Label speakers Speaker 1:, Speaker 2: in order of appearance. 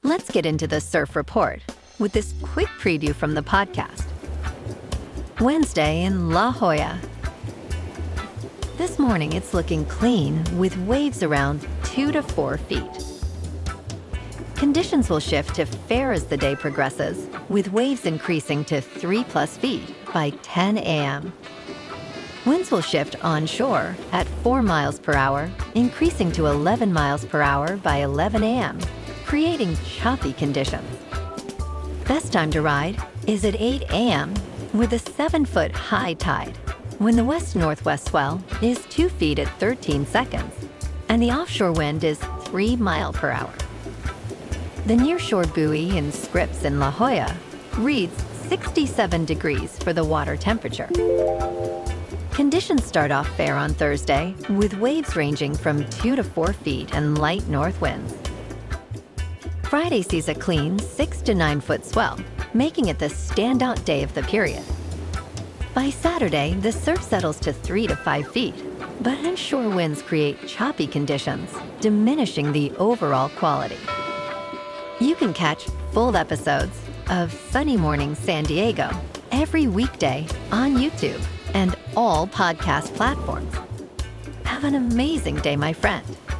Speaker 1: Let's get into the surf report with this quick preview from the podcast. Wednesday in La Jolla. This morning it's looking clean with waves around 2 to 4 feet. Conditions will shift to fair as the day progresses, with waves increasing to 3+ feet by 10 a.m. Winds will shift onshore at 4 miles per hour, increasing to 11 miles per hour by 11 a.m., creating choppy conditions. Best time to ride is at 8 a.m. with a 7-foot high tide, when the west-northwest swell is 2 feet at 13 seconds, and the offshore wind is 3 miles per hour. The nearshore buoy in Scripps in La Jolla reads 67 degrees for the water temperature. Conditions start off fair on Thursday, with waves ranging from 2 to 4 feet and light north winds. Friday sees a clean 6 to 9 foot swell, making it the standout day of the period. By Saturday, the surf settles to 3 to 5 feet, but inshore winds create choppy conditions, diminishing the overall quality. You can catch full episodes of Sunny Morning San Diego every weekday on YouTube and all podcast platforms. Have an amazing day, my friend.